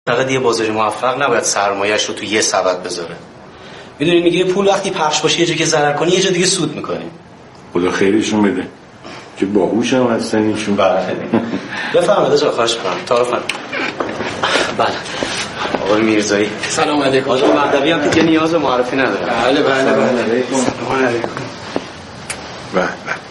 فقط یه بازار موفق نباید سرمایه‌اش رو تو یه سبد بذاره. میدونی میگه پول وقتی پخش باشه یه جا که ضرر کنی یه جا دیگه سود میکنی. خدا خیرشون بده. که باهوش هم هستن ایشون. بله خیلی. بفرمایید آقا خواهش می‌کنم. تعارف کن. بله. آقای میرزایی. سلام علیکم. آقا مهدوی هم که نیاز به معرفی نداره. بله بله بله. سلام علیکم. بله.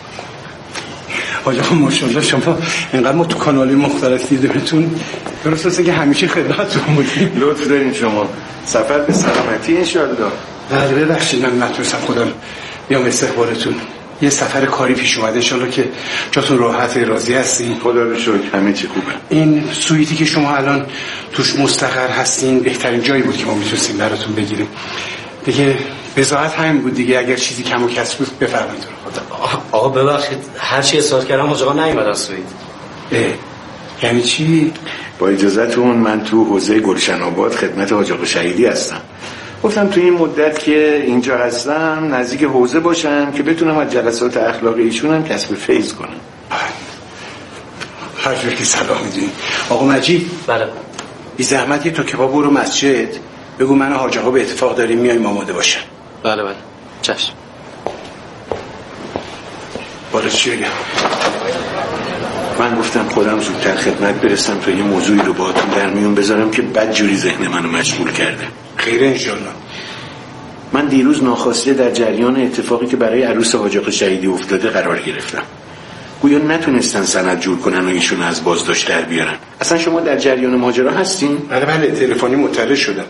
آقا ماشاءالله شما اینقدر ما تو کانال‌های مختلف دیدیمتون، درسته که همیشه خدمتتون بودیم. لطف دارین شما. سفر به سلامتی ان شاء الله. بله ببخشید من نتونستم خودم بیام استقبالتون. یه سفر کاری پیش اومده ان شاءالله که جاتون راحت راضی هستین. خدا رو شکر همه چی خوبه. این سویتی که شما الان توش مستقر هستین بهترین جایی بود که ما میتونستیم براتون بگیریم. دیگه بضاعت همین بود دیگه. اگر چیزی کم و کسر بود بفرمایید. آقا ببخشید هر چی اصرار کردم حاج آقا نیومدن سویت. یعنی چی؟ با اجازهتون من تو حوزه گلشن آباد خدمت حاج آقا شهیدی هستم. گفتم تو این مدت که اینجا هستم نزدیک حوزه باشم که بتونم از جلسات اخلاقی ایشون هم کسب فیض کنم. هر جور که سلام میدونی. آقا مجید. بله. بی زحمت یه توکبا برو مسجد بگو من و حاج آقا به اتفاق داریم میایم آماده باشن. بله بله. چشم. بالا چی بگم؟ من گفتم خودم زودتر خدمت برسم تا یه موضوعی رو باهاتون در میون بذارم که بدجوری ذهن منو مشغول کرده. خیره انشالله. من دیروز ناخواسته در جریان اتفاقی که برای عروس حاج آقا شهیدی افتاده قرار گرفتم. گویا نتونستن سند جور کنن و ایشون از بازداشت در بیارن. اصلا شما در جریان ماجرا هستین؟ بله بله تلفنی مطلع شدم.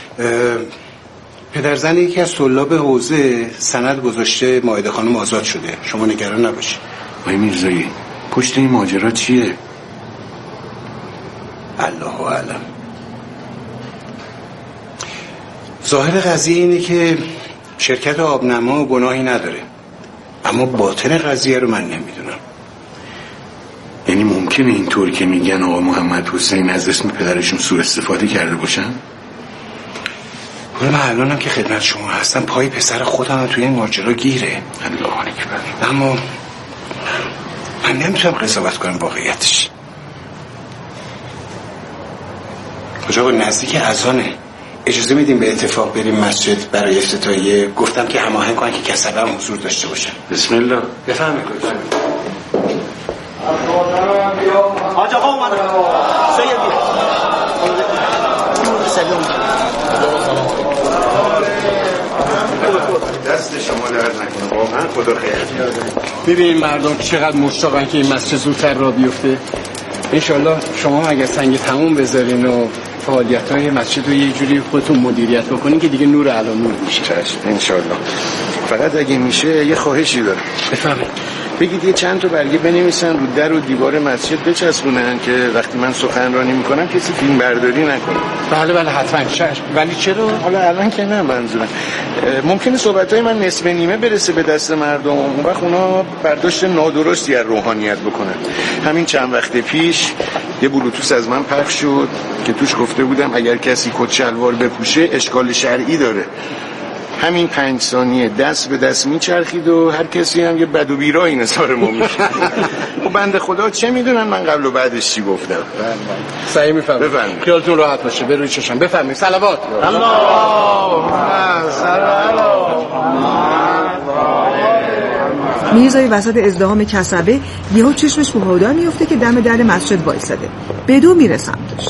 پدرزن یکی از طلاب حوزه سند گذاشته مائده خانم آزاد شده. شما نگران نباشید. آقای میرزایی پشت این ماجرا چیه؟ الله اعلم. ظاهر قضیه اینه که شرکت آبنما گناهی نداره، اما باطن قضیه رو من نمیدونم. یعنی ممکنه اینطور که میگن آقا محمد حسین از اسم پدرشون سوء استفاده کرده باشن؟ من الانم که خدمت شما هستم پای پسر خودم توی این ماجرا گیره. الله اکبر. اما من نمیتونم قضاوت کنم واقعیتش. آقا نزدیک اذانه، اجازه میدیم به اتفاق بریم مسجد برای افتتاحیه؟ گفتم که هماهنگ کنن که کسبه هم حضور داشته باشن. بسم الله. بفرمایید. حاج آقا اومد. سیدی. سلام. دست شما درد نکنه. واقعا خدا خیر. ببینید مردم چقدر مشتاقن که این مسجد زودتر راه بیفته. انشالله شما اگر سنگ تموم بذارین و فعالیت‌های مسجد رو یه جوری خودتون مدیریت بکنین که دیگه نور علی نور میشه. چشم انشالله. فقط اگه میشه یه خواهشی دارم. بفرمایید. بگید یه چند تا برگه بنویسن رو در و دیوار مسجد بچسبونن که وقتی من سخنرانی میکنم کسی فیلم برداری نکنه. بله بله حتما. ولی چرا؟ حالا الان که نه، منظورم ممکنه صحبت‌های من نصف نیمه برسه به دست مردم، اون وقت اونا برداشت نادرستی از روحانیت بکنن. همین چند وقت پیش یه بلوتوث از من پخش شد که توش گفته بودم اگر کسی کت شلوار بپوشه اشکال شرعی داره. همین 5 ثانیه دست به دست میچرخید و هر کسی هم یه بد و بیرایی نثار ما میشه. و بنده خدا چه میدونن من قبل و بعدش چی گفتم. صحیح میفهمم. بفرمایید. خیالتون راحت باشه. بروی چشم. بفرمایید. صلوات. الله میرزایی وسط ازدحام کسبه یهو چشمش به هودا میفته که دم در مسجد وایساده. بدو میره سمتش.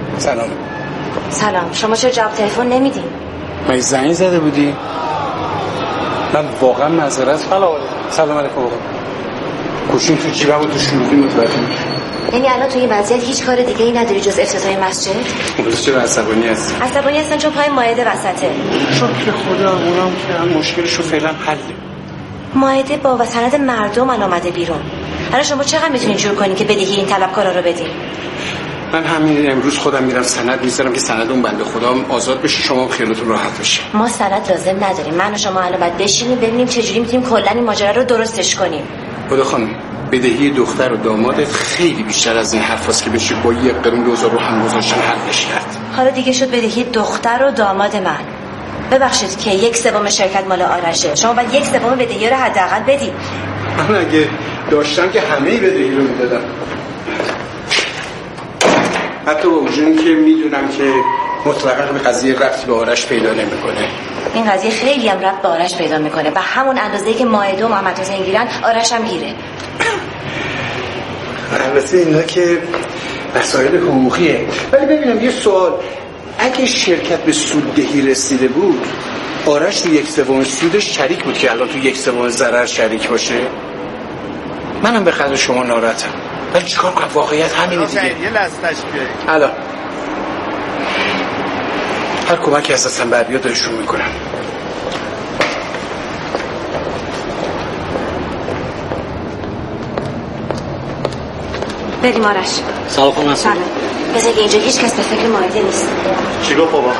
سلام. شما چرا جواب تلفن نمیدین؟ من زنگ زده بودی؟ من واقعا معذرت. سلام علیکم. گوشیم تو جیبم و تو شلوغی متوجه میشه. یعنی الان تو این وضعیت هیچ کار دیگه ای نداری جز افتتاح مسجد؟ بس چرا عصبانی هستی؟ عصبانی هستن چون پای مائده وسطه. شکر خدا اونم که مشکلشو فعلا حله. مائده با وسند مردم آمده بیرون. الان شما چقدر میتونین جور کنین که بدهی این طلبکارا رو بدین؟ من همین امروز خودم میرم سند میذارم که سند اون بنده خدا آزاد بشه، شما خیالتون راحت بشه. ما سند لازم نداریم. من و شما الان باید بشینیم ببینیم چجوری میتونیم کلا این ماجرا رو درستش کنیم. خدا خانم بدهی دختر و دامادت خیلی بیشتر از این حرفاست که بشه با 1 قرون 2000 رو هم گذاشتن حلش کرد. حالا دیگه شد بدهی دختر و داماد من. ببخشید که 1/3 شرکت مال آرشه. شما باید 1/3 بدهی رو حداقل بدید. من اگه داشتم که همه بدهی رو میدادم. حتی با وجودی که میدونم که مطلقا به قضیه ربطی به آرش پیدا نمیکنه. این قضیه خیلی هم ربط به آرش پیدا میکنه و همون اندازه‌ای که مائده و محمد حسین گیرن آرش هم گیره. البته اینا که مسائل حقوقیه، ولی ببینم یه سوال، اگه شرکت به سوددهی رسیده بود آرش تو 1/3 سودش شریک بود که الان تو 1/3 ضرر شریک باشه؟ منم به خاطر شما ناراحتم، ولی چیکار کنم؟ واقعیت همینه دیگه. یه لحظهش بیارید. الان هر کمکی هستن بر بیاد دارشون میکنم. بریم آرش. سلام خانم هستم. بذار که اینجا هیچ کس به فکر مائده نیست. چی گفت بابا؟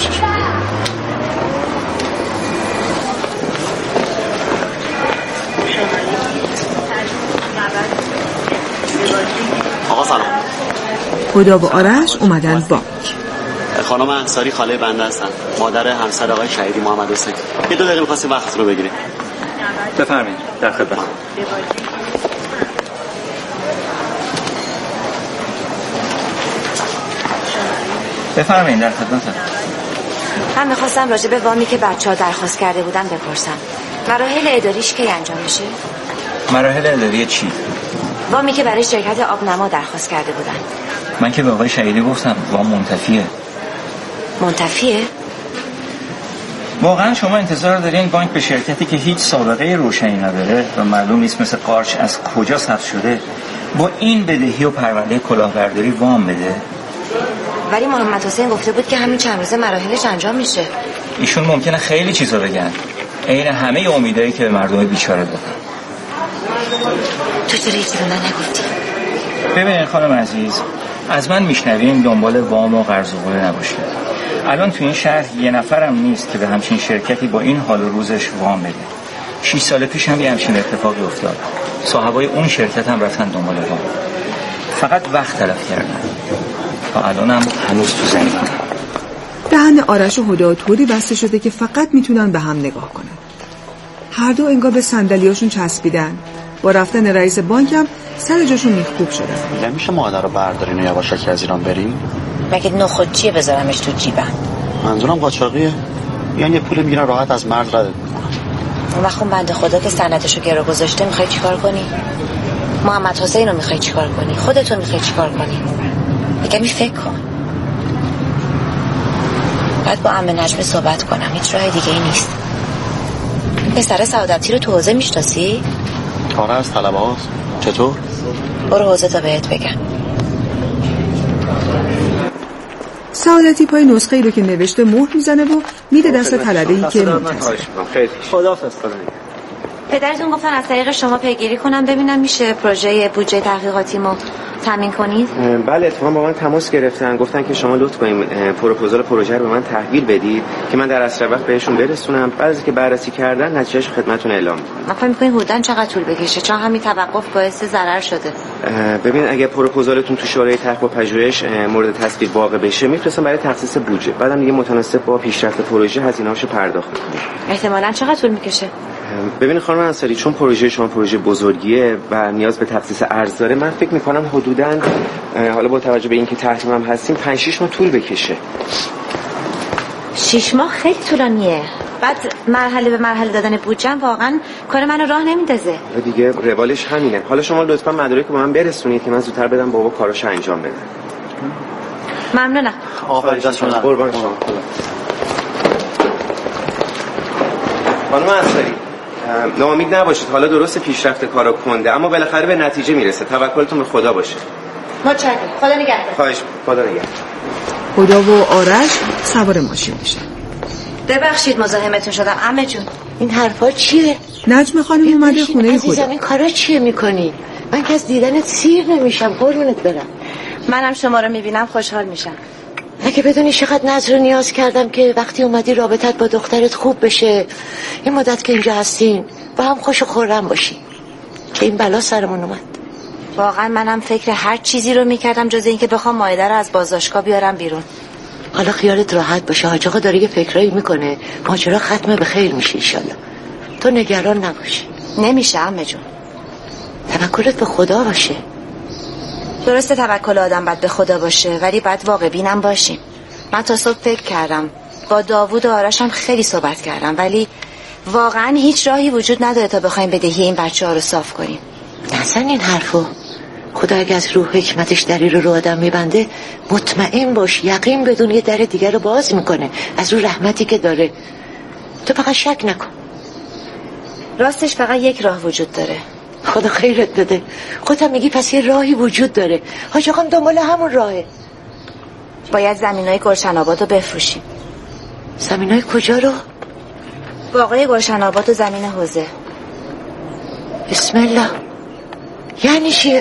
آقا سلام. هدا و آرش اومدن بانک. خانم انصاری خاله بنده هستن، مادر همسر آقای شهیدی محمد حسین. یه 2 دقیقه می‌خواستیم وقت رو بگیریم. بفرمایید، در خدمت. بفرمایید، در خدمتم. من میخواستم راجع به وامی که بچه‌ها درخواست کرده بودن بپرسم. مراحل اداریش کی انجام میشه؟ مراحل اداری چی؟ وامی که برای شرکت آبنما درخواست کرده بودن. من که به آقای شهیدی گفتم وام منتفیه. منتفیه؟ واقعا شما انتظار دارین بانک به شرکتی که هیچ سابقه روشنی نداره و معلوم نیست مثل قارچ از کجا ثبت شده با این بدهی و پرونده کلاهبرداری وام بده؟ ولی محمد حسین گفته بود که همین چند روزه مراحلش انجام میشه. ایشون ممکنه خیلی چیزا بگن، عین همه امیدایی که به مردم بیچاره دادن. تو چرا هیچ چیزی نگفتی؟ ببینید خانم عزیز، از من میشنوین دنبال وام و قرض و قله نباشید. الان تو این شهر یه نفرم نیست که به همچین شرکتی با این حال و روزش وام بده. 6 سال پیش هم یه همچین اتفاقی افتاد. صاحبای اون شرکت هم رفتن دنبال وام. فقط وقت تلف کردن. تا الان هم هنوز تو زندان. دهن آرش و هدا طوری بسته شده که فقط میتونن به هم نگاه کنن. هر دو انگار به صندلیاشون چسبیدن. با رفتن رئیس بانک هم سر جاشون میخکوب شدن. نمیشه مادر رو بردارین و یواشکی از ایران بریم؟ مگه نخود چیه بذارمش تو جیبم؟ منظورم قاچاقیه. یعنی یه پول میگیرن راحت از مرز رد میکنن. اون وقت اون بنده خدا که سندشو گرو گذاشته میخوای چیکار کنی؟ محمد حسین رو میخوای چیکار کنی؟ خودتون میخوای چیکار کنی؟ یکمی فکر کن. باید با عمه نجمه صحبت کنم، هیچ راه دیگه ای نیست. پسر سعادتی رو تو حوزه میشناسی؟ آره از طلبه‌هاست. چطور؟ برو حوزه تا بهت بگم. سعادتی پای نسخه‌ای رو که نوشته مهر میزنه و میده دست طلبه‌ای که منتظر. خداحافظ. پدرتون گفتن از طریق شما پیگیری کنم ببینم میشه پروژه بودجه تحقیقاتیمو تامین کنید؟ بله، اتفاقا با من تماس گرفتن، گفتن که شما لطف کنید پروپوزال پروژه رو به من تحویل بدید که من در اسرع وقت بهشون برسونم. بعد از که بررسی کردن نتیجهش خدمتتون اعلام می‌کنم. من فکر می‌کنم حدوداً چقدر طول بکشه، چون همین توقف باعث ضرر شده. ببین اگه پروپوزالتون تو شورای تحقیق و پژوهش مورد تصویب واقع بشه میفرستم برای تخصیص بودجه، بعدم دیگه متناسب با پیشرفت پروژه هزینه‌اشو پرداخت می‌کنم. احتمالاً چقدر طول می‌کشه؟ ببین خانم انصاری، چون پروژه شما پروژه بزرگیه و نیاز به تخصیص ارز داره، من فکر می‌کنم حدوداً حالا با توجه به اینکه تحریمم هستیم 5-6 ماه طول بکشه. 6 ماه خیلی طولانیه. بعد مرحله به مرحله دادن بودجه واقعا کار منو راه نمیندازه. دیگه روالش همینه. حالا شما لطفا مدارک رو به من برسونید که من زودتر بدم بابا کاراشو انجام بده. ممنونم. آفرین دستتون درد. قربان شما. خانم انصاری، ناامید نباشید. حالا درست پیشرفت کارا کنده اما بالاخره به نتیجه میرسه. توکلتون به خدا باشه. متشکرم. خدا نگهدار. خواهش، خدا نگهدار. هدا و آرش سوار ماشین میشن. ببخشید مزاحمتون شدم عمه جون. این حرفا چیه؟ نجم خانم اومده خونه عزیزم هدا. این کارا چیه میکنی؟ من که از دیدنت سیر نمیشم، قربونت برم. منم شما رو میبینم خوشحال میشم. اگه بدونی چقدر نظر و نیاز کردم که وقتی اومدی رابطت با دخترت خوب بشه، این مدت که اینجا هستین با هم خوش و خرم باشی، که این بلا سرمون اومد. واقعا منم فکر هر چیزی رو میکردم جز اینکه بخوام مایده رو از بازداشتگاه بیارم بیرون. حالا خیالت راحت باشه، حاج آقا داره یه فکرایی میکنه، ماجرا ختم به خیر میشه انشالله. تو نگران نباش. نمیشه عمه جون. توکلت به خدا باشه. درسته توکل آدم باید به خدا باشه، ولی باید واقع بینم باشیم. من تا صبح فکر کردم، با داوود و آرشم خیلی صحبت کردم، ولی واقعا هیچ راهی وجود نداره تا بخوایم بدهی این بچه ها رو صاف کنیم. نزن این حرفو. خدا اگه از روح حکمتش دری رو آدم میبنده، مطمئن باش یقین بدون یه در دیگر رو باز میکنه از رو رحمتی که داره. تو فقط شک نکن. راستش فقط یک راه وجود داره. خدا خیرت بده. خودت میگی پس یه راهی وجود داره. حاج آقام دنبال همون راهه. باید زمینای گلشن آباد رو بفروشیم. زمینای کجا رو؟ باغای گلشن آباد و زمین حوزه. بسم الله. یعنی چیه؟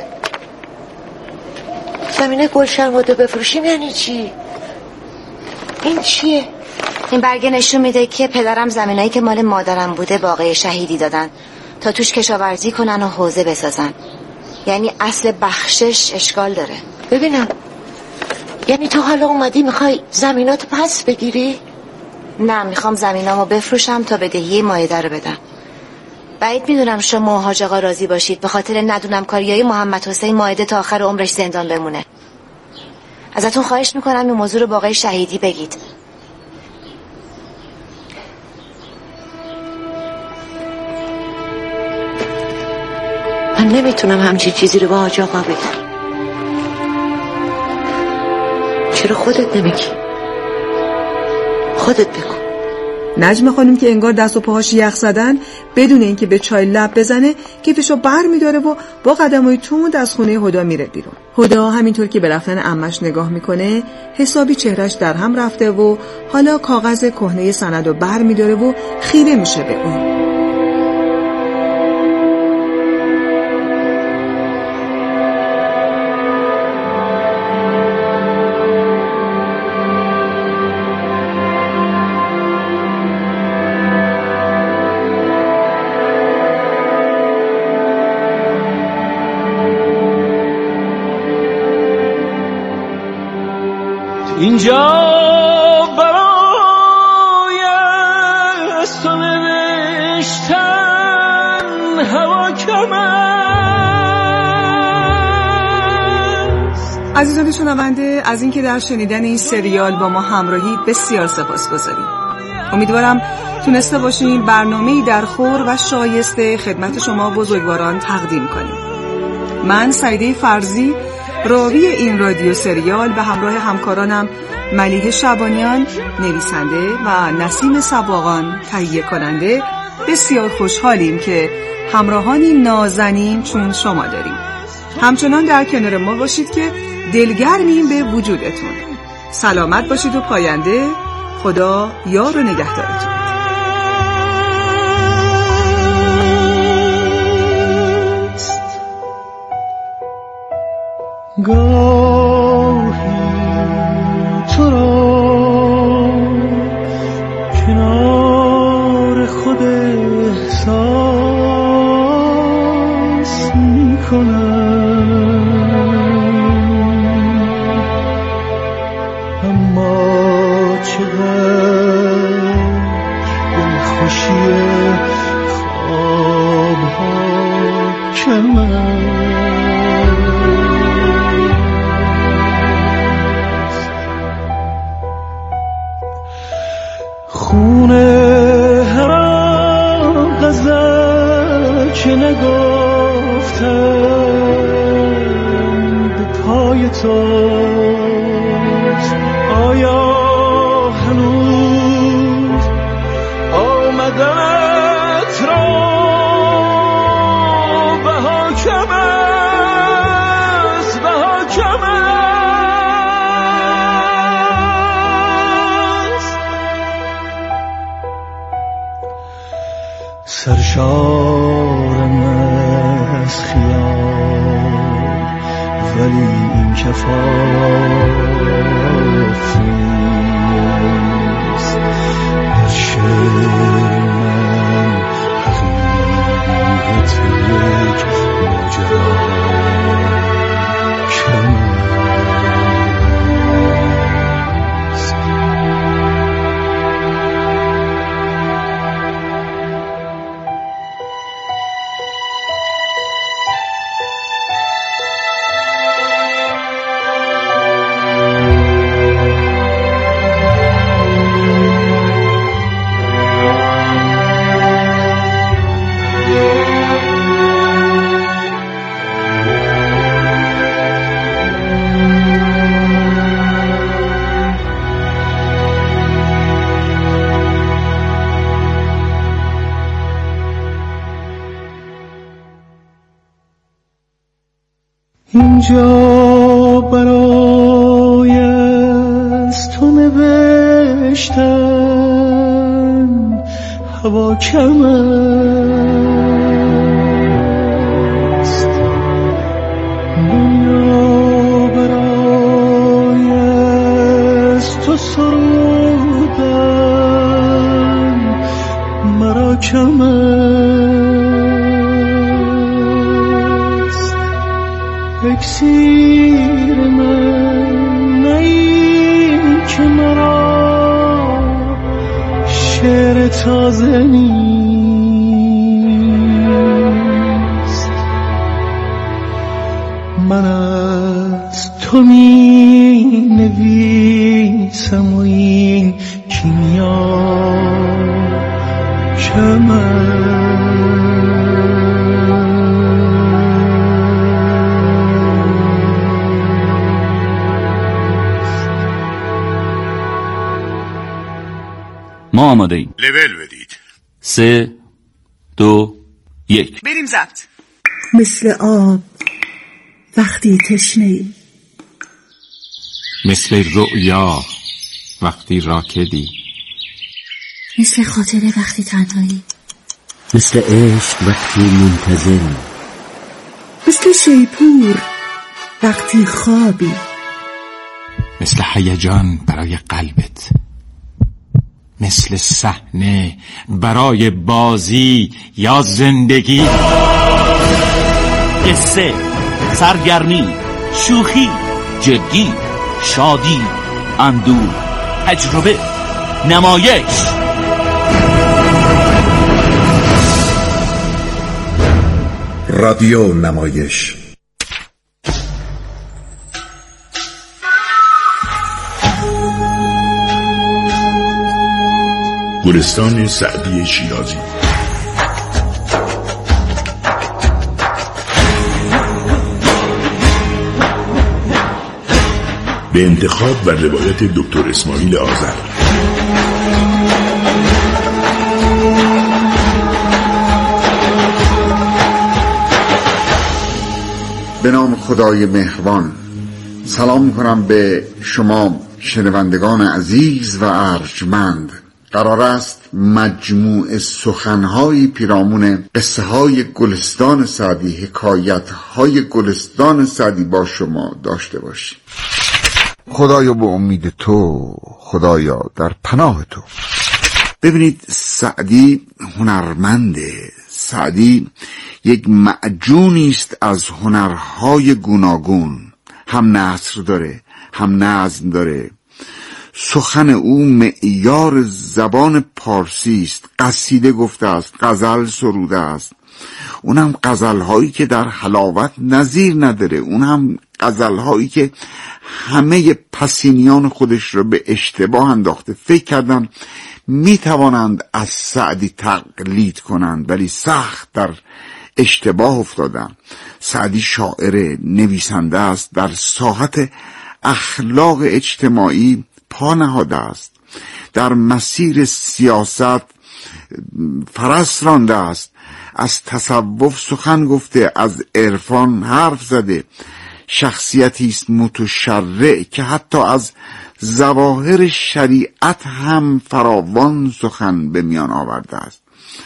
زمینای گلشن آباد رو بفروشیم یعنی چی؟ این چیه؟ این برگه نشون میده که پدرم زمینایی که مال مادرم بوده باغای شهیدی دادن تا توش کشاورزی کنن و حوزه بسازن. یعنی اصل بخشش اشکال داره. ببینم، یعنی تو حالا اومدی میخوای زمیناتو پس بگیری؟ نه، میخوام زمینامو بفروشم تا بدهی مایده رو بدم. بعید میدونم شما و حاج آقا راضی باشید به خاطر ندونم کاریای محمد حسین مایده تا آخر عمرش زندان بمونه. ازتون خواهش میکنم این موضوع رو باغای شهیدی بگید. من نمیتونم همچین چیزی رو با حاج آقا بگم. چرا خودت نمیگی؟ خودت بگو. نجم خانم که انگار دست و پاهاش یخ زدن، بدون اینکه به چای لب بزنه کیفشو بر میداره و با قدمای تند از خونه هدا میره بیرون. هدا همینطور که به رفتن عمش نگاه میکنه حسابی چهرش در هم رفته و حالا کاغذ کهنه سندو بر میداره و خیره میشه به اون. اینجا برای از تو نوشتن هوا کم است. عزیزان شنونده، از اینکه در شنیدن این سریال با ما همراهی بسیار سپاسگزاریم. امیدوارم تونسته باشیم برنامه‌ای در خور و شایسته خدمت شما بزرگواران تقدیم کنیم. من سعیده فرزی، راوی این رادیو سریال، به همراه همکارانم ملیحه شعبانیان نویسنده و نسیم سباقان تهیه کننده بسیار خوشحالیم که همراهانی نازنین چون شما داریم. همچنان در کنار ما باشید که دلگرمیم به وجودتون. سلامت باشید و پاینده. خدا یار و نگهدارتون. گاهی تو را کنار خود احساس می کنم، اما چقدر دلخوشی خوابها کم است. خونه هر غزل که نگفتم به پای توست، آیا هنوز آمدنت را بها کم است، بها کم است. سرشارم از خیال ولی این کفاف نیست. در شعر من حقیقت یک ماجرا کم است. کجا برای از تو نوشتم هوا کم است دنیا برای از تو سرودم مرا کم است اکسیر من نئی که مرا شعر تازه نیست من از تو می نویسم و این کیمیا کم است ما آماده ایم. لول بدید. 3 2 1 بریم ضبط. مثل آب وقتی تشنه‌ای، مثل رؤیا وقتی راکدی، مثل خاطره وقتی تنهایی، مثل عشق وقتی منتظری، مثل شیپور وقتی خوابی، مثل هیجان برای قلبت، مثل صحنه برای بازی یا زندگی. قصه، سرگرمی، شوخی، جدی، شادی، اندوه، تجربه، نمایش. رادیو نمایش. گلستان سعدی شیرازی. به انتخاب و روایت دکتر اسماعیل آذر. به نام خدای مهربان. سلام می‌کنم به شما شنوندگان عزیز و ارجمند. قرار است مجموع سخن‌های پیرامون قصه های گلستان سعدی، حکایت های گلستان سعدی با شما داشته باشیم. خدایا به امید تو، خدایا در پناه تو. ببینید، سعدی هنرمنده. سعدی یک معجونی است از هنرهای گوناگون. هم نثر داره، هم نظم داره. سخن او معیار زبان پارسی است. قصیده گفته است، غزل سروده است. اونم غزل‌هایی که در حلاوت نظیر نداره. اونم غزل‌هایی که همه پسینیان خودش رو به اشتباه انداخته. فکر کردن میتوانند از سعدی تقلید کنند، ولی سخت در اشتباه افتادن. سعدی شاعر، نویسنده است، در ساحت اخلاق اجتماعی پا نهاده است، در مسیر سیاست فرس رانده است، از تصوف سخن گفته، از عرفان حرف زده. شخصیتی است متشرع که حتی از ظواهر شریعت هم فراوان سخن به میان آورده است.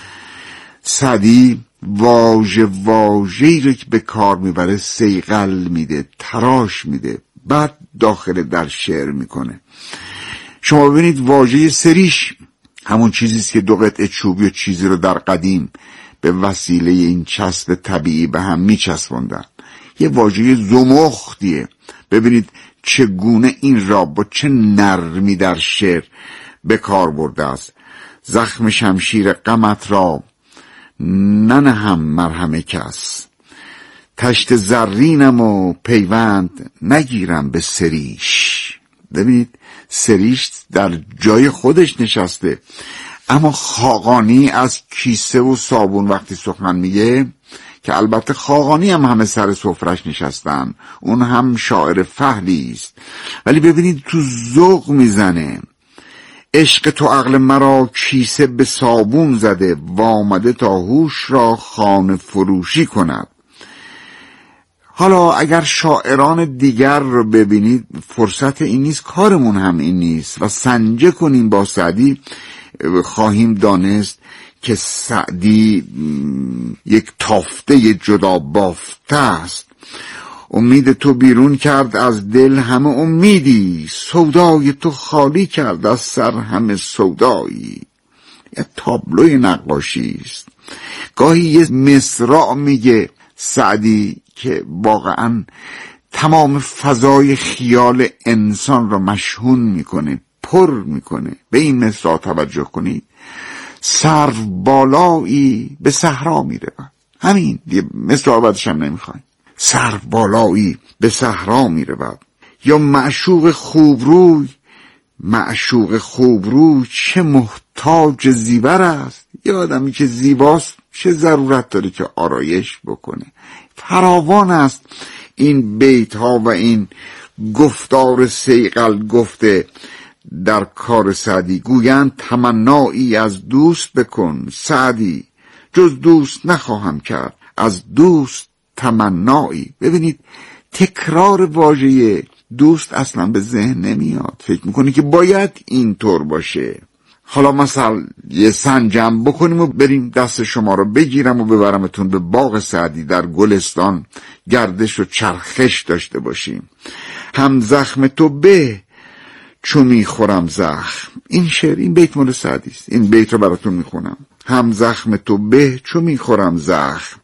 سعدی واژه‌ای رو که به کار میبره صیقل میده، تراش میده، بعد داخل در شعر میکنه. شما ببینید واژه سریش همون چیزیست که دو قطعه چوبی و چیزی رو در قدیم به وسیله این چسب طبیعی به هم میچسبوندن. یه واژه زمختیه. ببینید چگونه این را با چه نرمی در شعر به کار برده است. زخم شمشیر غمت را ننهم مرهم کس، تشت زرینم و پیوند نگیرم به سریش. ببینید سریش در جای خودش نشسته، اما خاقانی از کیسه و صابون وقتی سخن میگه، که البته خاقانی هم همه سر سفرش نشستن، اون هم شاعر فحلی است، ولی ببینید تو ذوق میزنه. عشق تو عقل مرا کیسه به صابون زده، وامده تا هوش را خانه فروشی کند. حالا اگر شاعران دیگر رو ببینید فرصت این نیست، کارمون هم این نیست و سنجه کنیم با سعدی خواهیم دانست که سعدی یک تافته جدا بافته است. امید تو بیرون کرد از دل همه امیدی، سودای تو خالی کرد از سر همه سودایی. یه تابلوی نقاشی است. گاهی یه مصرع میگه سعدی که واقعا تمام فضای خیال انسان را مشحون میکنه، پر میکنه. به این مصرع توجه کنید: سرو بالایی به صحرا میره. همین دیگه، مصرع بعدش هم نمیخوایم. سرو بالایی به صحرا میره. یا معشوق خوبروی، معشوق خوبروی چه محتاج زیور است. یه آدمی که زیباست چه ضرورت داره که آرایش بکنه. فراوان است این بیت ها و این گفتار صیقل گفته در کار سعدی. گویند تمنایی از دوست بکن سعدی، جز دوست نخواهم کرد از دوست تمنایی. ببینید تکرار واژه دوست اصلا به ذهن نمیاد، فکر میکنی که باید اینطور باشه. حالا مثلا یه سنجم بکنیم و بریم دست شما رو بگیرم و ببرمتون به باغ سعدی در گلستان، گردش و چرخش داشته باشیم. هم زخم تو به چو میخورم زخم. این شعر، این بیت مال سعدی است. این بیت رو براتون میخونم: هم زخم تو به چو میخورم زخم،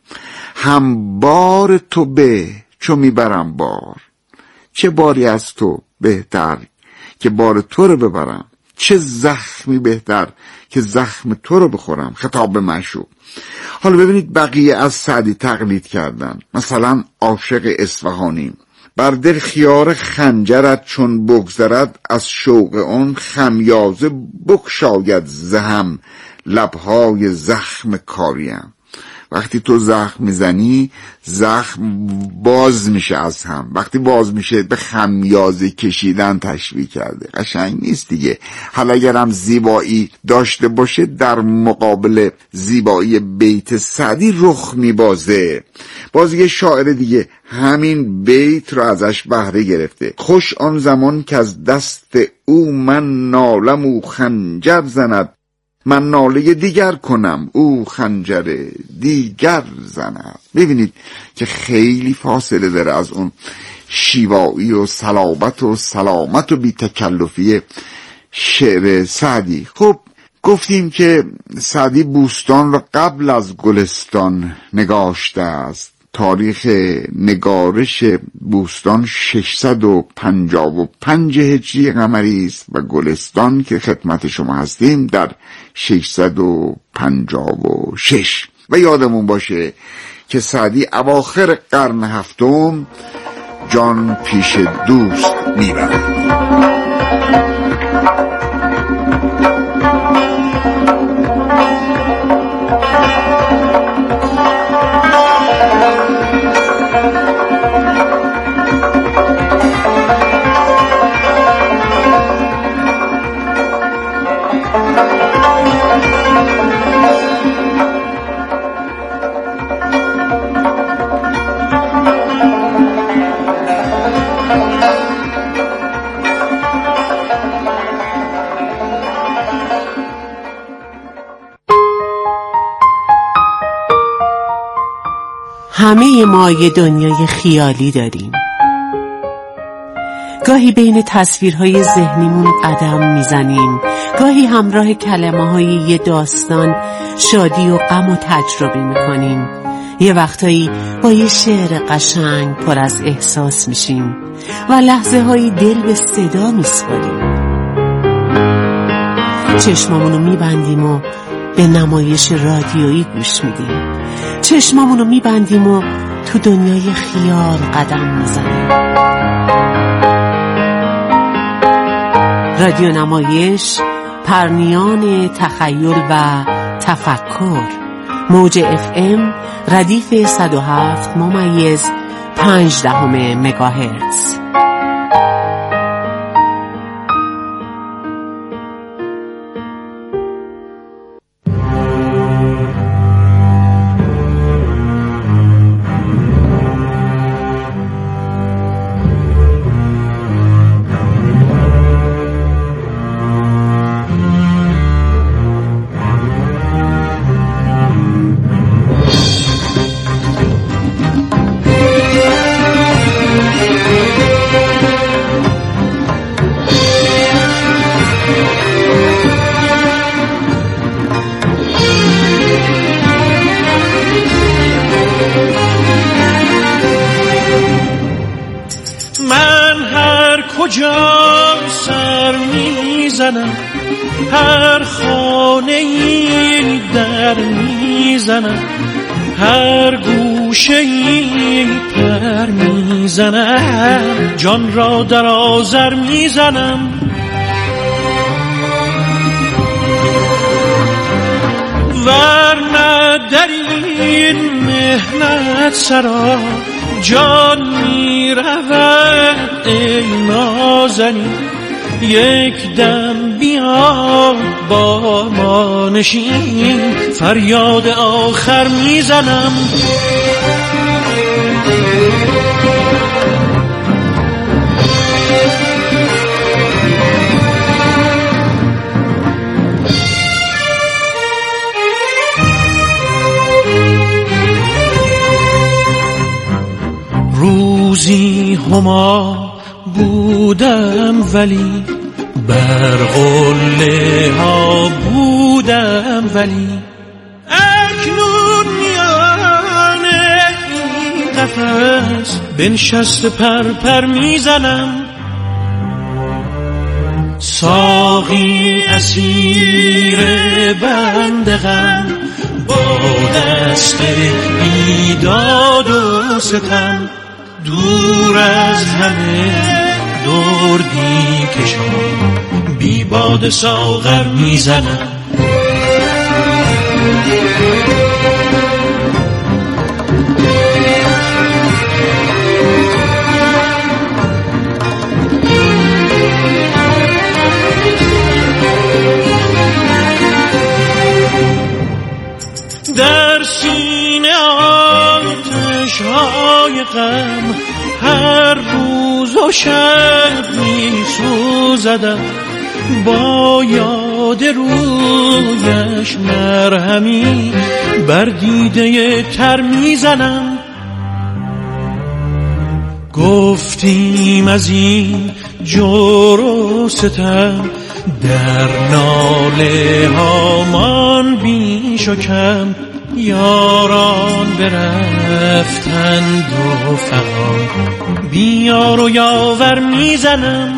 هم بار تو به چو میبرم بار. چه باری از تو بهتر که بار تو رو ببرم، چه زخمی بهتر که زخم تو رو بخورم. خطاب به معشوق. حالا ببینید بقیه از سعدی تقلید کردن. مثلا عاشق اصفهانی: بر دل خیار خنجرت چون بگذرد، از شوق اون خمیازه بکشاید زهم، لبهای زخم کاریم. وقتی تو زخم میزنی زخم باز میشه از هم، وقتی باز میشه به خمیازه کشیدن تشبیه کرده. قشنگ نیست دیگه. حالا اگرم زیبایی داشته باشه در مقابل زیبایی بیت سعدی رخ میبازه. باز یه شاعر دیگه همین بیت رو ازش بهره گرفته: خوش آن زمان که از دست او من نالم او خنجر زند، من ناله دیگر کنم او خنجر دیگر زند. ببینید که خیلی فاصله داره از اون شیوایی و صلابت و سلامت و بی تکلفی شعر سعدی. خب گفتیم که سعدی بوستان را قبل از گلستان نگاشته است. تاریخ نگارش بوستان 655 هجری قمری است و گلستان که خدمت شما هستیم در 656. و یادمون باشه که سعدی اواخر قرن هفتم جان پیش دوست میبرد. همه ما یه دنیای خیالی داریم. گاهی بین تصویرهای ذهنیمون قدم میزنیم، گاهی همراه کلمه‌های یه داستان شادی و غم و تجربه میکنیم. یه وقتایی با یه شعر قشنگ پر از احساس میشیم و لحظه هایی دل به صدا میسپاریم. چشمامونو میبندیم و به نمایش رادیویی گوش میدیم. چشمامونو میبندیم و تو دنیای خیال قدم میزنیم. رادیو نمایش، پرنیان تخیل و تفکر. موج FM ردیف 107.5 مگاهرتز. هر خانه‌ای در میزنم، هر گوشه‌ای پر میزنم، جان را در آذر میزنم. ورنه در این مهنت سرا جان میرود ای نازنین. یک دم بیا با ما نشین، فریاد آخر میزنم. روزی هما بودم ولی بر قله ها بودم ولی اکنون میان این قفس بنشسته پر میزنم. ساقی اسیر بنده غم با دست بیداد و ستم، دور از همه دردی کشان بی باد ساغر میزنم. در سینه آتش‌های غم هر روز و شب می‌سوزدم، با یاد رویش مرهمی بر دیده تر میزنم. گفتیم از این جور و ستم در ناله هامان بیش و کم، یاران برفتند و فغان بیار و یاور میزنم.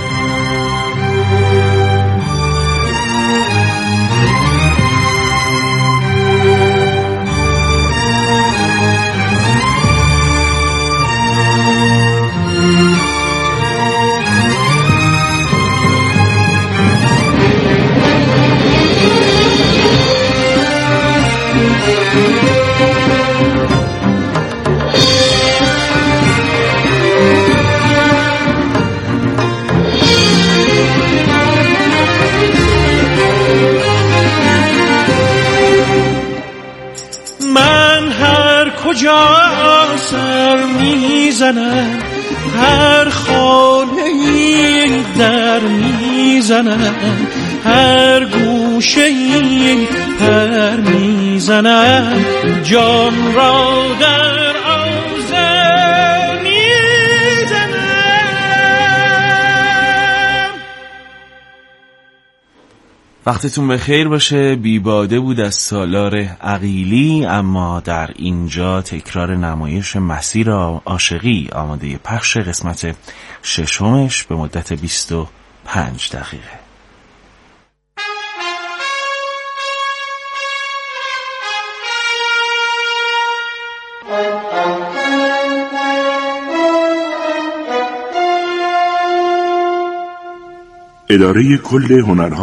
کجا سر میزنم، هر خانه‌ای در میزنم، هر گوشه‌ای پر میزنم، جان را در آذر میزنم. وقتتون بخیر باشه. بیباده بود از سالار عقیلی، اما در اینجا تکرار نمایش مسیر عاشقی آماده پخش قسمت ششمش به مدت 25 دقیقه. اداره کل هنرها